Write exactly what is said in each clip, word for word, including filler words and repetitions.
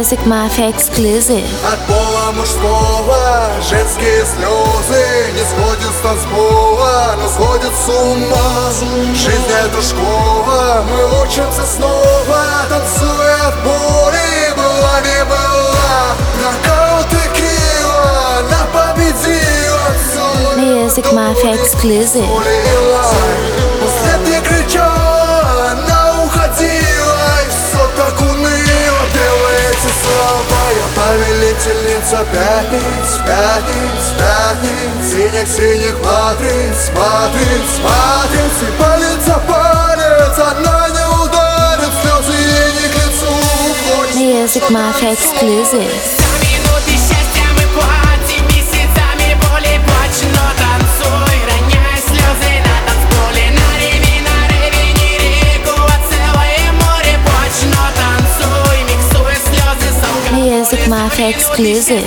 Music Mafia exclusive. От пола мужского женские слезы не сходят с танцпола, но сходят с ума. Жизнь это школа, мы учимся снова, танцуя от боли, была не была. Нокаут текила, она победила все. Music Mafia exclusive. После ты кричала, она уходила, и все так уныло пела эти слова. Я повелительница пятниц, пятниц, пятниц, синих-синих матриц, матриц, матриц. И палец за палец, она не ударит, слезы ей не к лицу. Music Mafia exclusive. Music Mafia exclusive.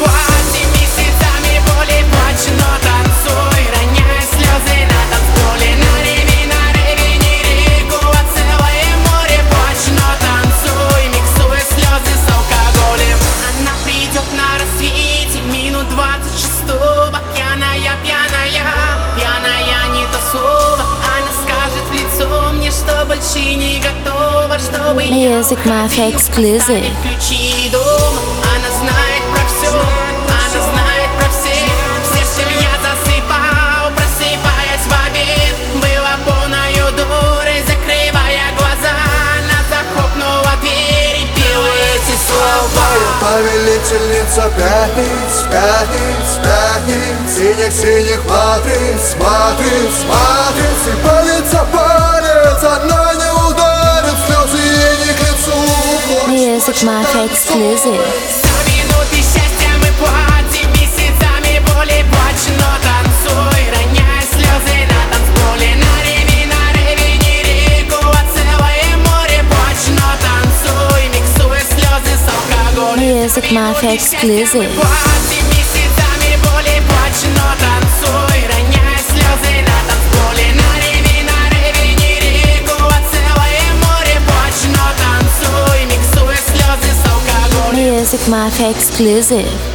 Music Mafia exclusive. Она знает про все, она знает про всех. Все, чем я засыпал, просыпаясь в обед. Была полною дурой, закрывая глаза. Она захлопнула дверь и пела эти слова. Я повелительница пятниц, пятниц, пятниц, синих-синих матриц, матриц, матриц. И палец за палец, она не ударит, слезы ей не к лицу. Music Mafia exclusive. За минуты счастья мы платим месяцами боли. Плачь, но танцуй, роняя слезы на танцполе. На реве, на реве, не реку, а целое море. Плачь, но танцуй, миксуя слезы с алкоголем. Music Mafia exclusive. Платим месяцами боли. Плачь, но танцуй, роняя слезы на танцполе. На реве, на реве, не реку, а целое море. Плачь, но танцуй, миксуя слезы с алкоголем. Music Mafia exclusive.